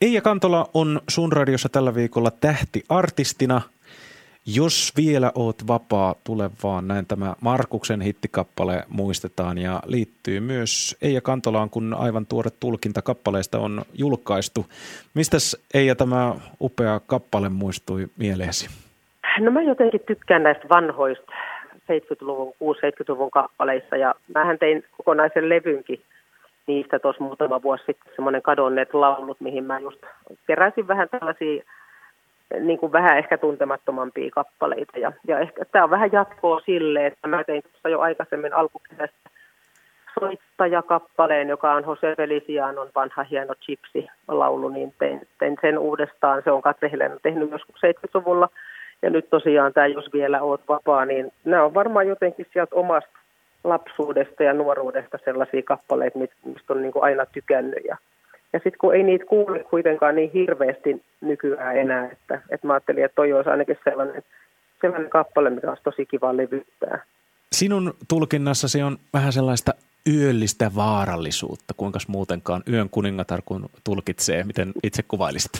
Eija Kantola on sun radiossa tällä viikolla tähtiartistina. Jos vielä oot vapaa, tule vaan. Näin tämä Markuksen hittikappale muistetaan ja liittyy myös Eija Kantolaan, kun aivan tuore tulkinta kappaleesta on julkaistu. Mistäs Eija tämä upea kappale muistui mieleesi? No mä jotenkin tykkään näistä vanhoista 70-luvun, 60-70-luvun kappaleista ja mähän tein kokonaisen levynkin niistä tuossa muutama vuosi sitten, semmoinen kadonneet laulut, mihin mä just keräsin vähän tällaisia niin kuin vähän ehkä tuntemattomampia kappaleita. Ja ehkä tämä on vähän jatkoa sille, että mä tein tuossa jo aikaisemmin alkukesästä soittajakappaleen, joka on Jose Felicianon vanha hieno Gypsy-laulu, niin tein sen uudestaan. Se on Katri Helena tehnyt joskus 70-luvulla. Ja nyt tosiaan tämä Jos vielä oot vapaa, niin nämä on varmaan jotenkin sieltä omasta lapsuudesta ja nuoruudesta sellaisia kappaleita, mistä on niin kuin aina tykännyt. Ja sitten kun ei niitä kuule kuitenkaan niin hirveästi nykyään enää, että mä ajattelin, että toi olisi ainakin sellainen kappale, mikä olisi tosi kiva levyttää. Sinun tulkinnassasi on vähän sellaista yöllistä vaarallisuutta. Kuinkas muutenkaan Yön kuningatar kun tulkitsee? Miten itse kuvailisit?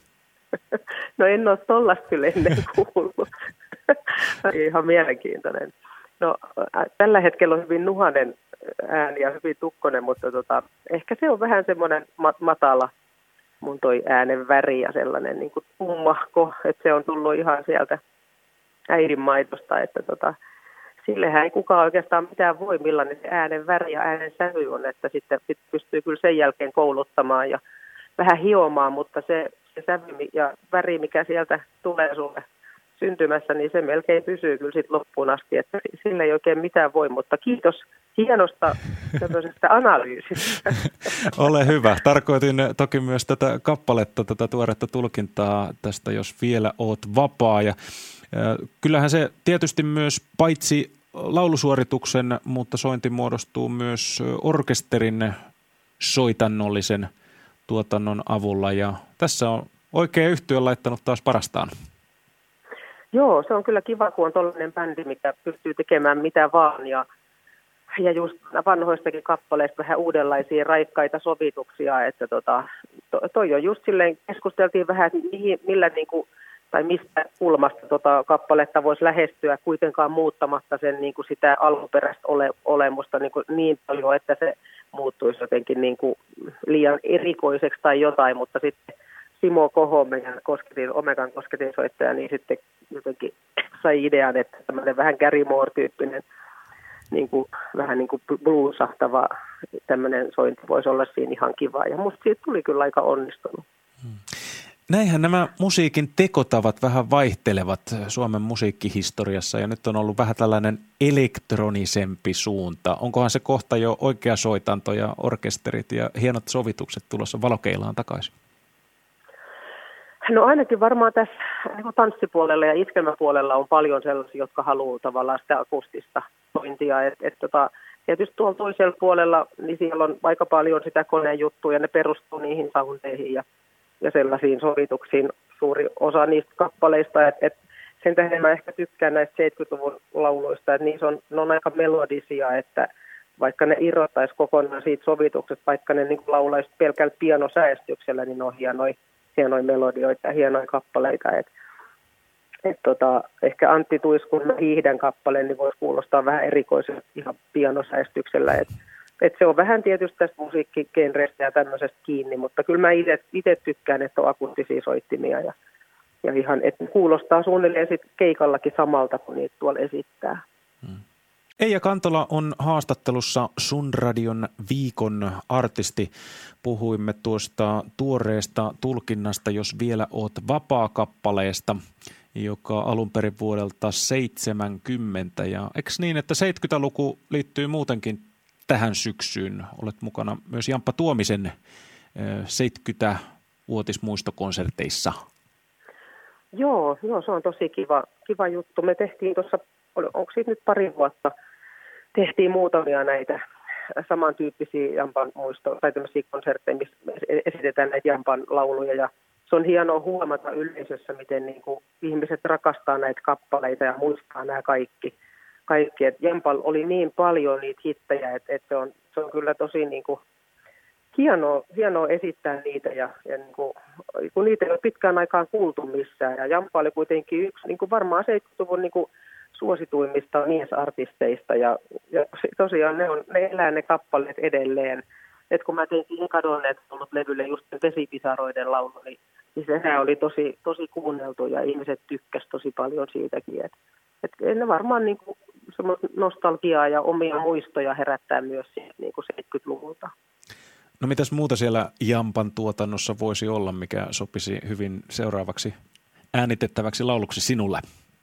No en ole tollasta kyllä ennen kuullut. Ihan mielenkiintoinen. No tällä hetkellä on hyvin nuhanen ääni ja hyvin tukkonen, mutta ehkä se on vähän semmoinen matala mun toi äänen väri ja sellainen niin kuin tummahko, että se on tullut ihan sieltä äidinmaidosta, että sillehän ei kukaan oikeastaan mitään voi, millainen se äänen väri ja äänen sävy on, että sitten pystyy kyllä sen jälkeen kouluttamaan ja vähän hiomaan, mutta se sävy ja väri, mikä sieltä tulee sulle syntymässä, niin se melkein pysyy kyllä sitten loppuun asti, että sillä ei oikein mitään voi, mutta kiitos hienosta tämmöisestä analyysistä. Ole hyvä. Tarkoitin toki myös tätä kappaletta, tätä tuoretta tulkintaa tästä Jos vielä oot vapaa. Ja kyllähän se tietysti myös paitsi laulusuorituksen, mutta sointi muodostuu myös orkesterin soitannollisen tuotannon avulla. Ja tässä on oikein yhtye laittanut taas parastaan. Joo, se on kyllä kiva, kun on tollainen bändi, mikä pystyy tekemään mitä vaan ja just vanhoistakin kappaleista vähän uudenlaisia raikkaita sovituksia, että toi on just silleen, keskusteltiin vähän, että millä niinku, tai mistä kulmasta kappaletta voisi lähestyä kuitenkaan muuttamatta sen niinku sitä alkuperäistä olemusta niin paljon, että se muuttuisi jotenkin niinku liian erikoiseksi tai jotain, mutta sitten Simo Koho, meidän Omegan kosketinsoittaja, niin sitten jotenkin sai idean, että tämmöinen vähän Gary Moore-tyyppinen, vähän niin kuin bluesahtava tämmöinen sointi voisi olla siinä ihan kiva. Ja musta siitä tuli kyllä aika onnistunut. Näinhän nämä musiikin tekotavat vähän vaihtelevat Suomen musiikkihistoriassa ja nyt on ollut vähän tällainen elektronisempi suunta. Onkohan se kohta jo oikea soitanto ja orkesterit ja hienot sovitukset tulossa valokeilaan takaisin? No ainakin varmaan tässä niin tanssipuolella ja iskelmäpuolella on paljon sellaisia, jotka haluaa tavallaan sitä akustista sointia. Tietysti tuolla toisella puolella, niin siellä on aika paljon sitä koneen juttua ja ne perustuu niihin soundeihin ja sellaisiin sovituksiin. Suuri osa niistä kappaleista, että sen tähden mä ehkä tykkään näistä 70-luvun lauluista, että ne on aika melodisia, että vaikka ne irrottaisi kokonaan siitä sovituksesta, vaikka ne niin laulaisi pelkällä pianosäästyksellä, niin ne on hienoja melodioita ja hienoja kappaleita. Ehkä Antti Tuiskun Hiihdän kappaleen niin voisi kuulostaa vähän erikoiselta ihan pianosäestyksellä. Se on vähän tietysti tästä musiikkigenrestä ja tämmöisestä kiinni, mutta kyllä mä itse tykkään, että on akustisia soittimia ja ihan, että kuulostaa suunnilleen sit keikallakin samalta, kun niitä tuolla esittää. Eija Kantola on haastattelussa Sun Radion viikon artisti. Puhuimme tuosta tuoreesta tulkinnasta Jos vielä oot vapaa -kappaleesta, joka alun perin vuodelta 70. Ja eikö niin, että 70-luku liittyy muutenkin tähän syksyyn? Olet mukana myös Jamppa Tuomisen 70-vuotismuistokonserteissa. Joo, se on tosi kiva juttu. Me tehtiin tuossa, onko siitä nyt pari vuotta, tehtiin muutamia näitä samantyyppisiä Jampan tai tämmöisiä konsertteja, missä esitetään näitä Jampan lauluja. Ja se on hienoa huomata yleisössä, miten niin kuin ihmiset rakastaa näitä kappaleita ja muistaa nämä kaikki. Et Jampalla oli niin paljon niitä hittejä, että se on kyllä tosi niin kuin hienoa esittää niitä ja niin kuin, kun niitä ei ole pitkään aikaan kuultu missään. Ja Jamppa oli kuitenkin yksi niin kuin varmaan 70-luvun niin kuin suosituimmista miesartisteista ja tosiaan ne elää ne kappaleet edelleen. Et kun mä tein siihen kadonneet ollut levylle just Vesipisaroiden laulu, niin sehän oli tosi kuunneltu ja ihmiset tykkäsivät tosi paljon siitäkin. Et ne varmaan niin kuin semmoista nostalgiaa ja omia muistoja herättää myös niin kuin 70-luvulta. No mitäs muuta siellä Jampan tuotannossa voisi olla, mikä sopisi hyvin seuraavaksi äänitettäväksi lauluksi sinulle?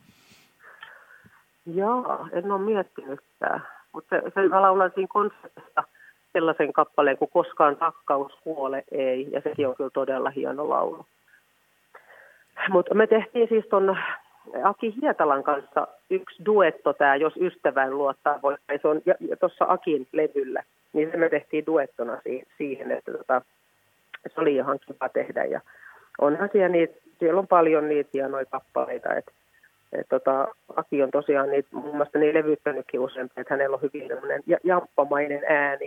Jaa, en ole miettinytkään. Mutta mä laulan siinä konsertissa sellaisen kappaleen kuin Koskaan rakkaus kuole ei, ja sekin on kyllä todella hieno laulu. Mutta me tehtiin siis ton Aki Hietalan kanssa yksi duetto, tämä Jos ystävän luottaa voi, se on tuossa Akin levyllä, niin se me tehtiin duettona siihen, että se oli ihan kiva tehdä. Ja onhan siellä on paljon niitä hienoja kappaleita, että Aki on tosiaan muun muassa niin levyttänytkin useampi, että hänellä on hyvin sellainen jamppamainen ääni.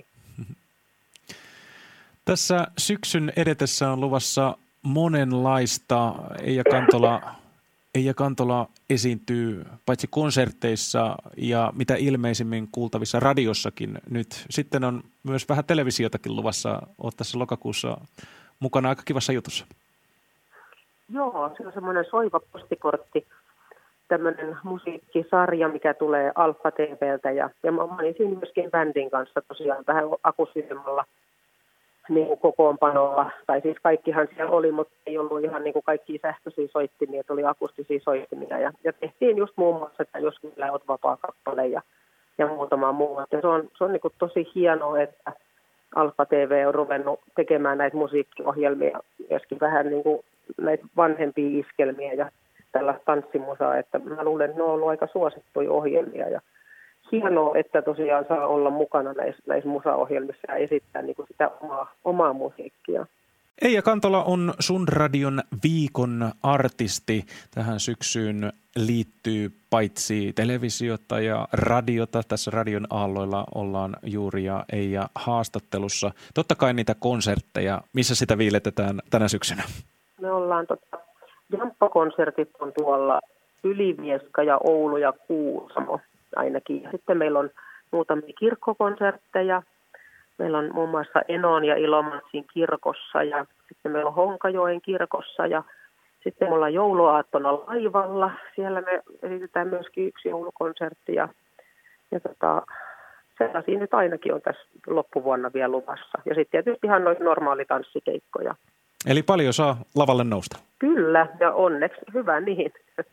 Tässä syksyn edetessä on luvassa monenlaista. Eija Kantola esiintyy paitsi konserteissa ja mitä ilmeisimmin kuultavissa radiossakin nyt. Sitten on myös vähän televisiotakin luvassa. Olet tässä lokakuussa mukana aika kivassa jutussa. Joo, se on semmoinen soiva postikortti, tämmöinen musiikkisarja, mikä tulee Alfa TV:ltä. Ja mä olin siinä myöskin bändin kanssa tosiaan vähän akustisemmalla niin kokoonpanolla. Tai siis kaikkihan siellä oli, mutta ei ollut ihan niin kuin kaikkia sähköisiä soittimia, että oli akustisia soittimia. Ja tehtiin just muun muassa, että jos kyllä olet vapaa kappale ja muutama muu. Että se on niin kuin tosi hienoa, että Alfa TV on ruvennut tekemään näitä musiikkiohjelmia, myöskin vähän niin kuin näitä vanhempia iskelmiä ja tällaista tanssimusaa, että mä luulen, että ne on ollut aika suosittuja ohjelmia ja hienoa, että tosiaan saa olla mukana näissä musaohjelmissa ja esittää niin kuin sitä omaa musiikkia. Eija Kantola on Sun Radion viikon artisti. Tähän syksyyn liittyy paitsi televisiota ja radiota. Tässä radion aalloilla ollaan juuri ja Eija haastattelussa. Totta kai niitä konsertteja. Missä sitä viiletetään tänä syksynä? Me ollaan Jamppa-konsertit on tuolla Ylivieska ja Oulu ja Kuusamo ainakin. Ja sitten meillä on muutamia kirkkokonsertteja. Meillä on muun muassa Enon ja Ilomantsin kirkossa ja sitten meillä on Honkajoen kirkossa ja sitten me ollaan jouluaattona Laivalla. Siellä me esitetään myöskin yksi joulukonsertti ja sellaisia nyt ainakin on tässä loppuvuonna vielä luvassa. Ja sitten tietysti ihan noita normaalitanssikeikkoja. Eli paljon saa lavalle nousta. Kyllä, ja onneksi hyvä niin.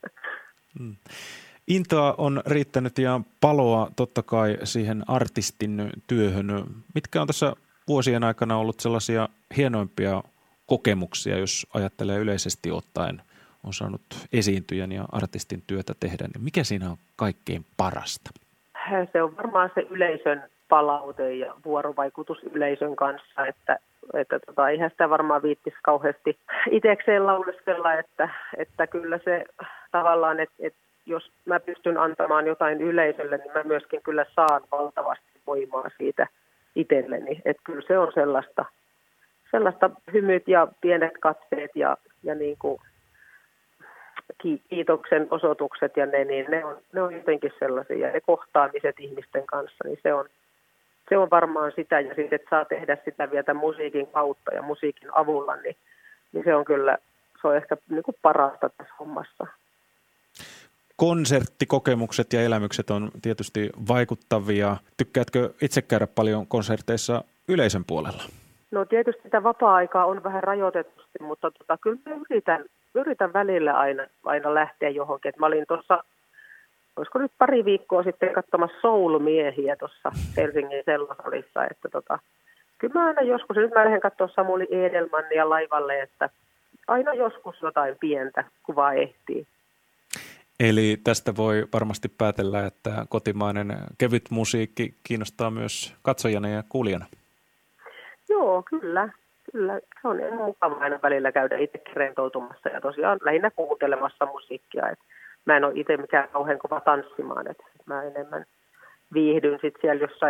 Intoa on riittänyt ja paloa totta kai siihen artistin työhön. Mitkä on tässä vuosien aikana ollut sellaisia hienoimpia kokemuksia, jos ajattelee yleisesti ottaen, on saanut esiintyjän ja artistin työtä tehdä, niin mikä siinä on kaikkein parasta? Se on varmaan se yleisön palaute ja vuorovaikutus yleisön kanssa, että eihän sitä varmaan viittisi kauheasti itsekseen lauleskella, että kyllä se tavallaan, että jos mä pystyn antamaan jotain yleisölle, niin mä myöskin kyllä saan valtavasti voimaa siitä itselleni. Että kyllä se on sellaista hymyt ja pienet katseet ja niin kuin kiitoksen osoitukset ja ne on jotenkin sellaisia. Ja ne kohtaamiset ihmisten kanssa, niin se on varmaan sitä. Ja sitten, että saa tehdä sitä vielä musiikin kautta ja musiikin avulla, niin se on kyllä, se on ehkä niin kuin parasta tässä hommassa. Konserttikokemukset ja elämykset on tietysti vaikuttavia. Tykkäätkö itse käydä paljon konserteissa yleisön puolella? No tietysti sitä vapaa-aikaa on vähän rajoitetusti, mutta kyllä mä yritän välillä aina lähteä johonkin. Et mä olin tuossa, olisiko nyt pari viikkoa sitten katsomassa Soul-miehiä tuossa Helsingin Sellosalissa. Että kyllä mä aina joskus, nyt mä lähden katsoa Samuli Edelmannia Laivalle, että aina joskus jotain pientä kuvaa ehtii. Eli tästä voi varmasti päätellä, että kotimainen kevyt musiikki kiinnostaa myös katsojana ja kuulijana. Joo, kyllä. Se on mukava aina välillä käydä itsekin rentoutumassa ja tosiaan lähinnä kuuntelemassa musiikkia. Et mä en ole itse mikään kauhean kova tanssimaan, että mä enemmän viihdyn sitten siellä jossain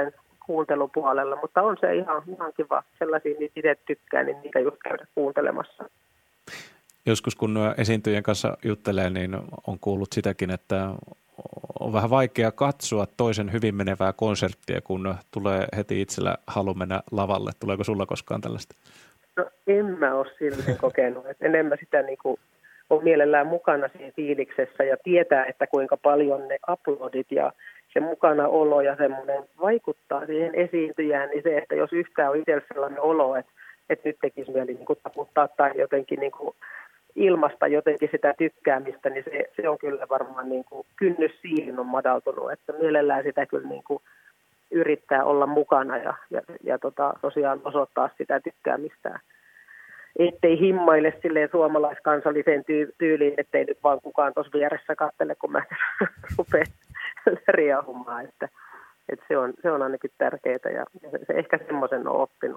kuuntelupuolella, mutta on se ihan kiva. Sellaisia, niitä itse tykkään, niin niitä just käydä kuuntelemassa. Joskus kun esiintyjien kanssa juttelee, niin on kuullut sitäkin, että on vähän vaikea katsoa toisen hyvin menevää konserttia, kun tulee heti itsellä halu mennä lavalle. Tuleeko sulla koskaan tällaista? No en mä ole silleen kokenut. Et enemmän sitä niinku on mielellään mukana siinä fiiliksessä ja tietää, että kuinka paljon ne uploadit ja se mukanaolo ja semmoinen vaikuttaa siihen esiintyjään, niin se, että jos yhtään on itsellä sellainen olo, että nyt tekisi mieli niin kuin taputtaa tai jotenkin niin kuin ilmasta jotenkin sitä tykkäämistä, niin se on kyllä varmaan niin kuin kynnys siihen on madaltunut, että mielellään sitä kyllä niin kuin yrittää olla mukana ja tosiaan osoittaa sitä tykkäämistään. Ettei himmaile silleen suomalaiskansalliseen tyyliin, ettei nyt vaan kukaan tuossa vieressä katsele, kun mä rupean riahumaan, että se on ainakin tärkeää ja se ehkä semmoisen on oppinut.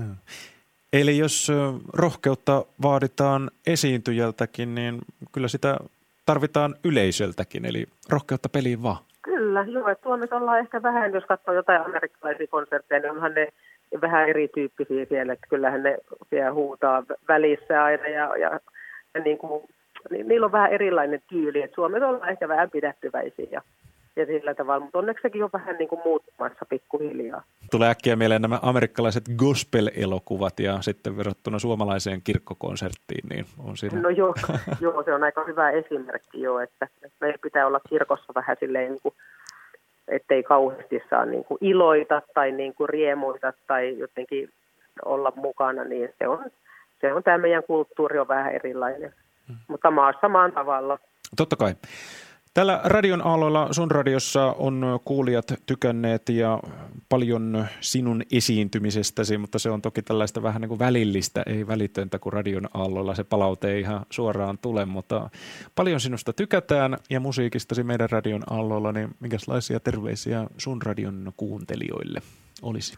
Eli jos rohkeutta vaaditaan esiintyjältäkin, niin kyllä sitä tarvitaan yleisöltäkin, eli rohkeutta peliin vaan. Kyllä, joo, että Suomessa ollaan ehkä vähän, jos katsoo jotain amerikkalaisia konsertteja, niin onhan ne vähän erityyppisiä siellä, että kyllähän ne siellä huutaa välissä aina ja niin kuin, niillä on vähän erilainen tyyli, että Suomessa ollaan ehkä vähän pidättyväisiä ja sillä tavalla, mutta onneksi sekin on vähän niin kuin muuttumassa pikkuhiljaa. Tulee äkkiä mieleen nämä amerikkalaiset gospel-elokuvat ja sitten verrattuna suomalaiseen kirkkokonserttiin, niin on siinä. No joo, se on aika hyvä esimerkki jo, että meidän pitää olla kirkossa vähän silleen niin kuin, ettei kauheasti saa niin kuin iloita tai niin kuin riemuita tai jotenkin olla mukana, niin se on tämä meidän kulttuuri on vähän erilainen, mutta maassa maan tavalla. Totta kai. Täällä radion aalloilla sun radiossa on kuulijat tykänneet ja paljon sinun esiintymisestäsi, mutta se on toki tällaista vähän niin kuin välillistä, ei välitöntä, kun radion aalloilla se palaute ei ihan suoraan tule, mutta paljon sinusta tykätään ja musiikistasi meidän radion aalloilla, niin minkälaisia terveisiä sun radion kuuntelijoille olisi?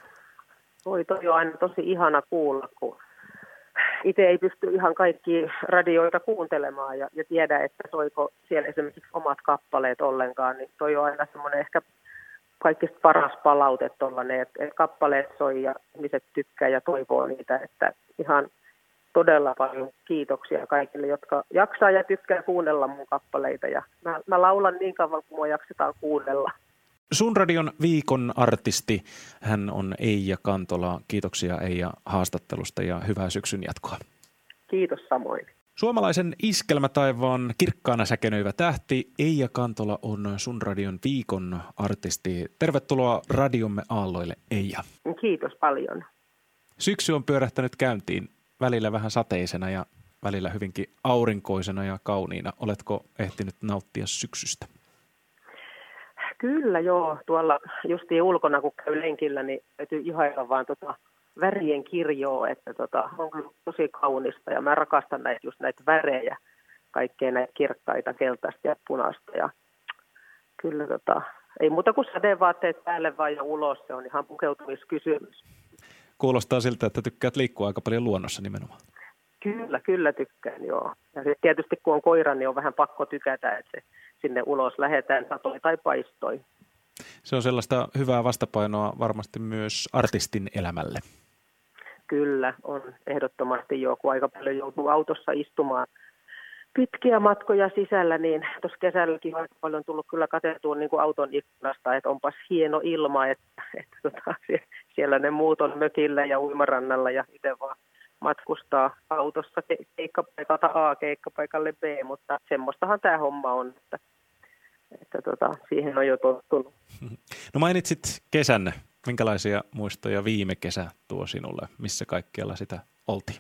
Toi on aina tosi ihana kuulla, kun itse ei pysty ihan kaikkia radioita kuuntelemaan ja tiedä, että soiko siellä esimerkiksi omat kappaleet ollenkaan, niin toi on aina semmoinen ehkä kaikista paras palaute tollainen, että kappaleet soi ja ihmiset tykkää ja toivoo niitä, että ihan todella paljon kiitoksia kaikille, jotka jaksaa ja tykkää kuunnella mun kappaleita ja mä laulan niin kauan, kun mua jaksetaan kuunnella. Sun radion viikon artisti, hän on Eija Kantola. Kiitoksia Eija haastattelusta ja hyvää syksyn jatkoa. Kiitos samoin. Suomalaisen iskelmätaivaan kirkkaana säkenöivä tähti Eija Kantola on Sun radion viikon artisti. Tervetuloa radiomme aalloille, Eija. Kiitos paljon. Syksy on pyörähtänyt käyntiin, välillä vähän sateisena ja välillä hyvinkin aurinkoisena ja kauniina. Oletko ehtinyt nauttia syksystä? Kyllä joo, tuolla justiin ulkona kun käy lenkillä, niin täytyy ihailla vaan värien kirjoa, että on kyllä tosi kaunista ja mä rakastan näitä värejä, kaikkea näitä kirkkaita, keltaista ja punaista ja kyllä ei muuta kuin sadeenvaatteet päälle vaan ja ulos, se on ihan pukeutumiskysymys. Kuulostaa siltä, että tykkäät liikkua aika paljon luonnossa nimenomaan. Kyllä tykkään joo. Ja tietysti kun on koira, niin on vähän pakko tykätä, että sinne ulos lähdetään satoi tai paistoi. Se on sellaista hyvää vastapainoa varmasti myös artistin elämälle. Kyllä, on ehdottomasti jo, kun aika paljon joutuu autossa istumaan pitkiä matkoja sisällä, niin tuossa kesälläkin on aika paljon tullut kyllä katsottua niin kuin auton ikkunasta, että onpas hieno ilma, että siellä ne muut on mökillä ja uimarannalla ja itse vaan matkustaa autossa keikkapaikalta A keikkapaikalle B, mutta semmoistahan tämä homma on, että siihen on jo tottunut. No mainitsit kesän. Minkälaisia muistoja viime kesä tuo sinulle? Missä kaikkialla sitä oltiin?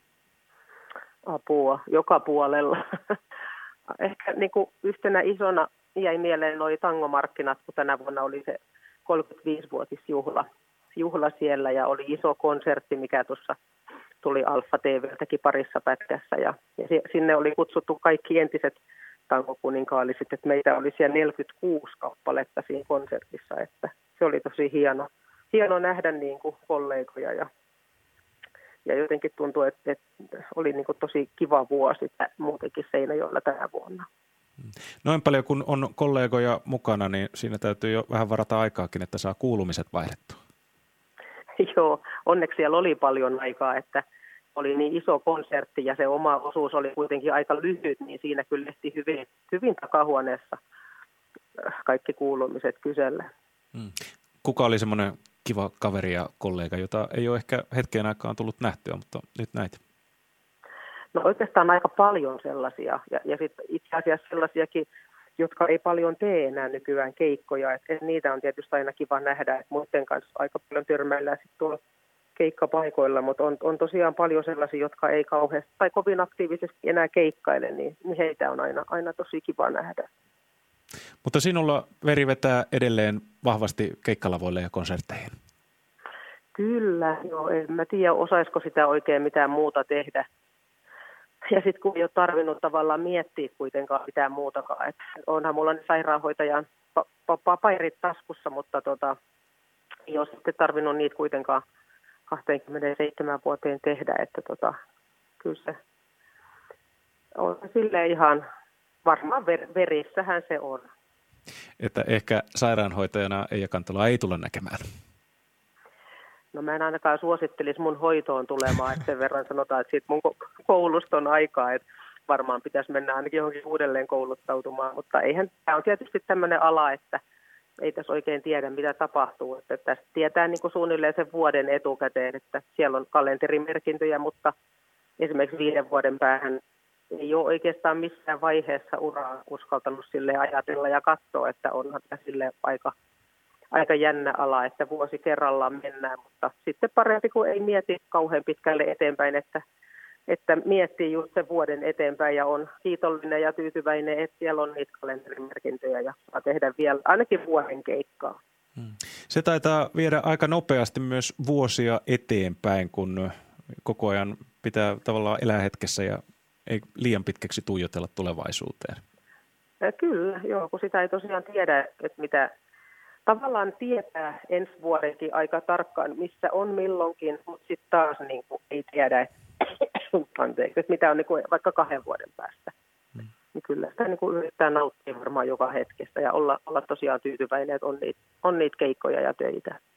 Apua, joka puolella. Ehkä niin kuin yhtenä isona jäi mieleen nuo tangomarkkinat, kun tänä vuonna oli se 35-vuotisjuhla siellä ja oli iso konsertti, mikä tuossa tuli Alfa TV:ltäkin parissa pätkässä ja sinne oli kutsuttu kaikki entiset tangokuninkaaliset, että meitä oli siellä 46 kappaletta siinä konsertissa, että se oli tosi hieno nähdä niin kuin kollegoja ja jotenkin tuntui, että oli niin kuin tosi kiva vuosi muutenkin Seinäjoella tänä vuonna. Noin paljon kun on kollegoja mukana, niin siinä täytyy jo vähän varata aikaakin, että saa kuulumiset vaihdettua. Joo, onneksi siellä oli paljon aikaa, että oli niin iso konsertti ja se oma osuus oli kuitenkin aika lyhyt, niin siinä kyllä ehti hyvin takahuoneessa kaikki kuulumiset kysellä. Kuka oli semmoinen kiva kaveri ja kollega, jota ei ole ehkä hetkeen aikaan tullut nähtyä, mutta nyt näitä? No oikeastaan aika paljon sellaisia ja sitten itse asiassa sellaisiakin, jotka ei paljon tee enää nykyään keikkoja. Et niitä on tietysti aina kiva nähdä, että muiden kanssa aika paljon törmäillään sitten tuolla keikkapaikoilla, mutta on tosiaan paljon sellaisia, jotka ei kauheasti tai kovin aktiivisesti enää keikkaile, niin heitä on aina tosi kiva nähdä. Mutta sinulla veri vetää edelleen vahvasti keikkalavoille ja konsertteihin. Kyllä, joo, en mä tiedä, osaisiko sitä oikein mitään muuta tehdä. Ja sitten kun ei ole tarvinnut tavallaan miettiä kuitenkaan mitään muutakaan. Et onhan mulla ne sairaanhoitajan paperit taskussa, mutta ei ole sitten tarvinnut niitä kuitenkaan 27 vuoteen tehdä. Että kyllä se on silleen ihan varmaan verissähän se on. Että ehkä sairaanhoitajana Eija Kantola ei tulla näkemään. No mä en ainakaan suosittelisi mun hoitoon tulemaan, että sen verran sanotaan, että siitä mun koulusta on aikaa, että varmaan pitäisi mennä ainakin johonkin uudelleen kouluttautumaan, mutta eihän tämä on tietysti tämmöinen ala, että ei tässä oikein tiedä, mitä tapahtuu. Että tässä tietää niin kuin suunnilleen sen vuoden etukäteen, että siellä on kalenterimerkintöjä, mutta esimerkiksi 5 vuoden päähän ei ole oikeastaan missään vaiheessa uraa uskaltanut sille ajatella ja katsoa, että onhan tämä sille aika jännä ala, että vuosi kerrallaan mennään, mutta sitten parempi, kun ei mieti kauhean pitkälle eteenpäin, että miettii just sen vuoden eteenpäin ja on kiitollinen ja tyytyväinen, että siellä on niitä kalenterimerkintöjä ja saa tehdä vielä ainakin vuoden keikkaa. Se taitaa viedä aika nopeasti myös vuosia eteenpäin, kun koko ajan pitää tavallaan elää hetkessä ja ei liian pitkäksi tuijotella tulevaisuuteen. Kyllä, joo, kun sitä ei tosiaan tiedä, että mitä tavallaan tietää ensi vuodenkin aika tarkkaan, missä on milloinkin, mutta sitten taas niin kuin ei tiedä, että mitä on niin kuin vaikka 2 vuoden päästä. Niin kyllä sitä niin kuin yrittää nauttia varmaan joka hetkestä ja olla tosiaan tyytyväinen, että on niitä keikkoja ja töitä.